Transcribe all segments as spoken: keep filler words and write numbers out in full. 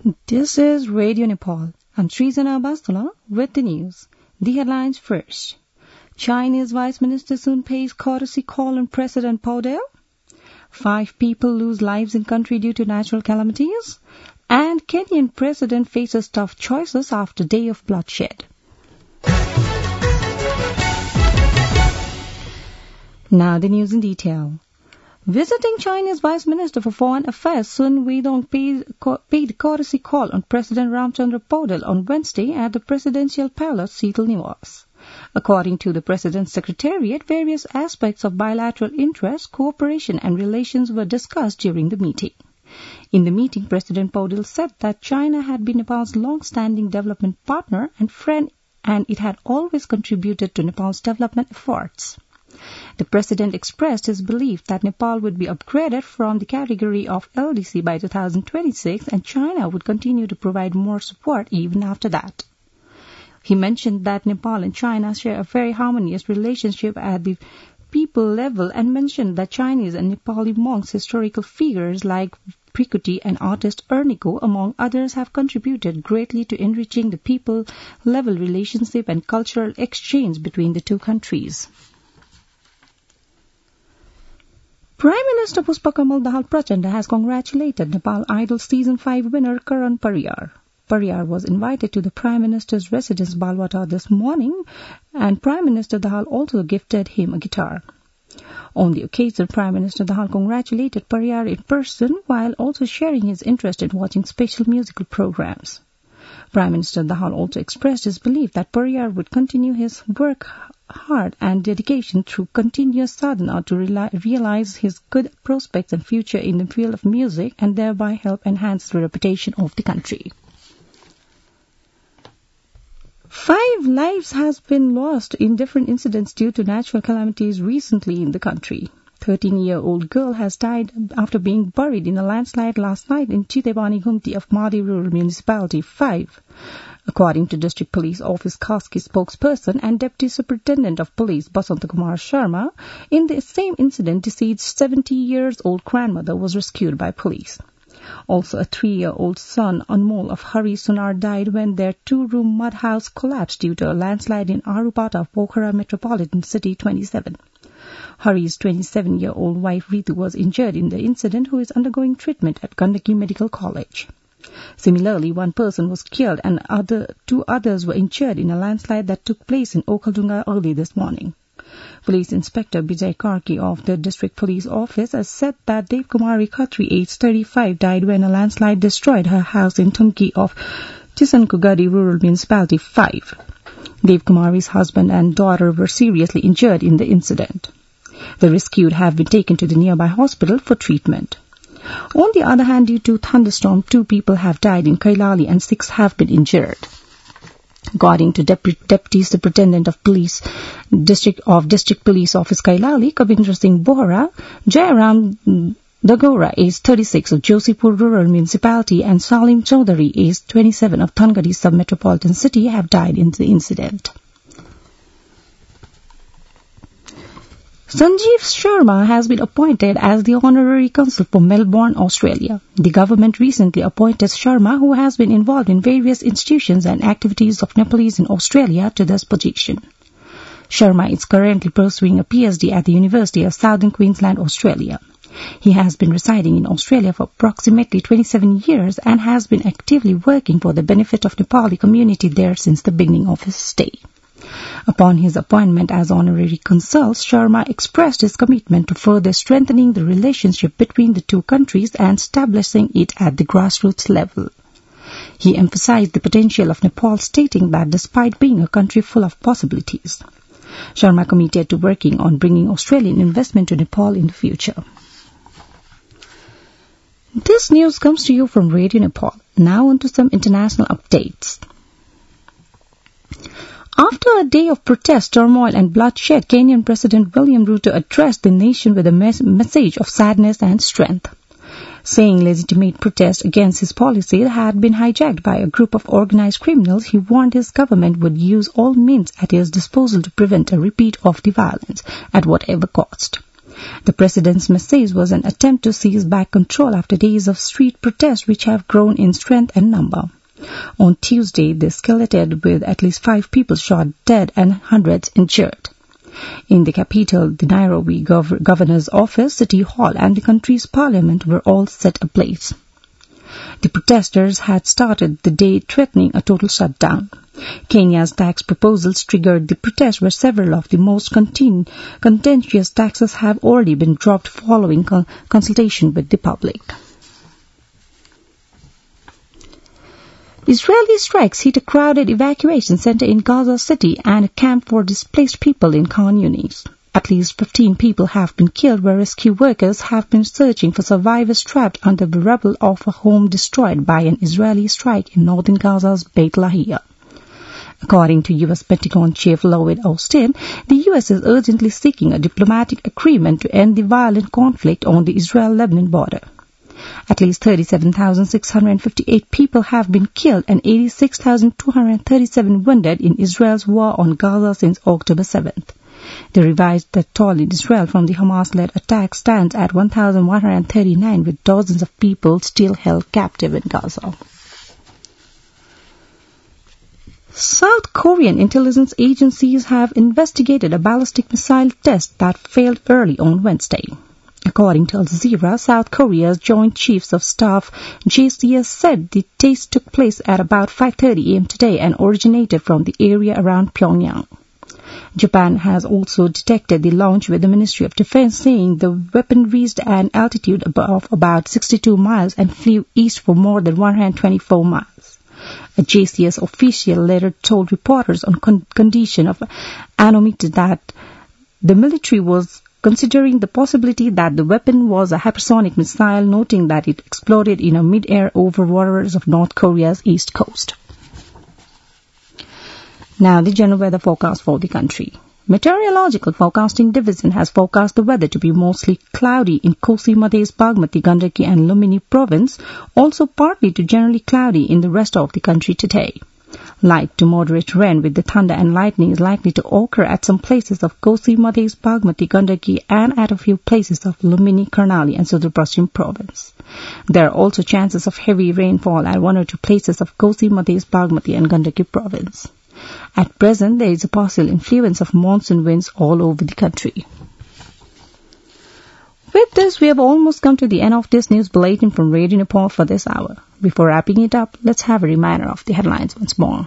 This is Radio Nepal. I'm Srizana Bastula with the news. The headlines first. Chinese Vice Minister Sun pays courtesy call on President Podel. Five people lose lives in country due to natural calamities. And Kenyan President faces tough choices after day of bloodshed. Now the news in detail. Visiting China's Vice Minister for Foreign Affairs Sun Weidong paid, paid courtesy call on President Ramchandra Podel on Wednesday at the Presidential Palace, Seatal Niwas. According to the President's Secretariat, various aspects of bilateral interest, cooperation and relations were discussed during the meeting. In the meeting, President Podel said that China had been Nepal's long-standing development partner and friend, and it had always contributed to Nepal's development efforts. The President expressed his belief that Nepal would be upgraded from the category of L D C by two thousand twenty-six and China would continue to provide more support even after that. He mentioned that Nepal and China share a very harmonious relationship at the people level and mentioned that Chinese and Nepali monks, historical figures like Prikuti and artist Erniko, among others, have contributed greatly to enriching the people-level relationship and cultural exchange between the two countries. Prime Minister Pushpakamal Dahal Prachanda has congratulated Nepal Idol Season five winner Karan Pariyar. Pariyar was invited to the Prime Minister's residence Balwata this morning, and Prime Minister Dahal also gifted him a guitar. On the occasion, Prime Minister Dahal congratulated Pariyar in person while also sharing his interest in watching special musical programs. Prime Minister Dahal also expressed his belief that Pariyar would continue his work hard and dedication through continuous sadhana to realize his good prospects and future in the field of music and thereby help enhance the reputation of the country. Five lives has been lost in different incidents due to natural calamities recently in the country. thirteen-year-old girl has died after being buried in a landslide last night in Chitebani Ghumti of Madi Rural Municipality five. According to District Police Office Kaski spokesperson and Deputy Superintendent of Police Basanta Kumar Sharma, in the same incident, deceased seventy-year-old grandmother was rescued by police. Also, a three-year-old son, Anmol of Hari Sunar, died when their two-room mud house collapsed due to a landslide in Arupata of Pokhara Metropolitan City twenty-seven. Hari's twenty-seven-year-old wife Ritu was injured in the incident, who is undergoing treatment at Gandaki Medical College. Similarly, one person was killed and other, two others were injured in a landslide that took place in Okaldunga early this morning. Police Inspector Bijay Karki of the District Police Office has said that Dev Kumari Khatri, aged thirty-five, died when a landslide destroyed her house in Tumki of Tisankugadi Rural Municipality five. Dev Kumari's husband and daughter were seriously injured in the incident. The rescued have been taken to the nearby hospital for treatment. On the other hand, due to thunderstorm, two people have died in Kailali and six have been injured. According to Dep- Deputy Superintendent of Police District of District Police Office Kailali, Kavindra Singh Bohra, Jayaram Dagora, aged thirty-six, of Josipur Rural Municipality, and Salim Chaudhary, aged twenty-seven, of Thangadi Sub-Metropolitan City, have died in the incident. Sanjeev Sharma has been appointed as the Honorary Consul for Melbourne, Australia. The government recently appointed Sharma, who has been involved in various institutions and activities of Nepalese in Australia, to this position. Sharma is currently pursuing a P H D at the University of Southern Queensland, Australia. He has been residing in Australia for approximately twenty-seven years and has been actively working for the benefit of Nepali community there since the beginning of his stay. Upon his appointment as honorary consul, Sharma expressed his commitment to further strengthening the relationship between the two countries and establishing it at the grassroots level. He emphasized the potential of Nepal, stating that despite being a country full of possibilities, Sharma committed to working on bringing Australian investment to Nepal in the future. This news comes to you from Radio Nepal. Now on to some international updates. After a day of protest, turmoil and bloodshed, Kenyan President William Ruto addressed the nation with a mes- message of sadness and strength, saying legitimate protest against his policy had been hijacked by a group of organized criminals. He warned his government would use all means at his disposal to prevent a repeat of the violence at whatever cost. The president's message was an attempt to seize back control after days of street protests which have grown in strength and number. On Tuesday, they escalated with at least five people shot dead and hundreds injured. In the capital, the Nairobi gov- governor's office, City Hall, and the country's parliament were all set ablaze. The protesters had started the day threatening a total shutdown. Kenya's tax proposals triggered the protest, where several of the most contin- contentious taxes have already been dropped following con- consultation with the public. Israeli strikes hit a crowded evacuation center in Gaza City and a camp for displaced people in Khan Yunis. At least fifteen people have been killed, where rescue workers have been searching for survivors trapped under the rubble of a home destroyed by an Israeli strike in northern Gaza's Beit Lahia. According to U S Pentagon Chief Lloyd Austin, the U S is urgently seeking a diplomatic agreement to end the violent conflict on the Israel-Lebanon border. At least thirty-seven thousand six hundred fifty-eight people have been killed and eighty-six thousand two hundred thirty-seven wounded in Israel's war on Gaza since October seventh. The revised toll in Israel from the Hamas-led attack stands at one thousand one hundred thirty-nine, with dozens of people still held captive in Gaza. South Korean intelligence agencies have investigated a ballistic missile test that failed early on Wednesday. According to Al Jazeera, South Korea's Joint Chiefs of Staff J C S said the test took place at about five thirty a.m. today and originated from the area around Pyongyang. Japan has also detected the launch, with the Ministry of Defense saying the weapon reached an altitude of about sixty-two miles and flew east for more than one hundred twenty-four miles. A J C S official later told reporters on con- condition of anonymity that the military was considering the possibility that the weapon was a hypersonic missile, noting that it exploded in a mid-air over waters of North Korea's east coast. Now the general weather forecast for the country. Meteorological Forecasting Division has forecast the weather to be mostly cloudy in Kosi, Madhes, Bagmati, Gandaki and Lumini province, also partly to generally cloudy in the rest of the country today. Light to moderate rain with the thunder and lightning is likely to occur at some places of Kosi, Madhes, Bagmati, Gandaki and at a few places of Lumini, Karnali and Sudurpashchim province. There are also chances of heavy rainfall at one or two places of Kosi, Madhes, Bagmati and Gandaki province. At present, there is a possible influence of monsoon winds all over the country. With this, we have almost come to the end of this news bulletin from Radio Nepal for this hour. Before wrapping it up, let's have a reminder of the headlines once more.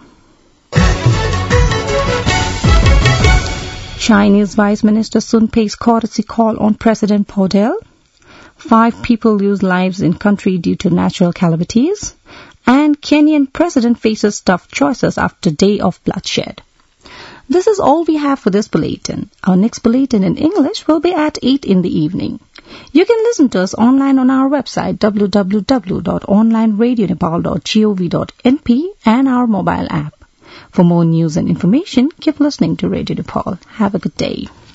Chinese Vice Minister Sun pays courtesy call on President Podell. Five people lose lives in country due to natural calamities. And Kenyan president faces tough choices after day of bloodshed. This is all we have for this bulletin. Our next bulletin in English will be at eight in the evening. You can listen to us online on our website w w w dot online radio nepal dot gov dot n p and our mobile app. For more news and information, keep listening to Radio Nepal. Have a good day.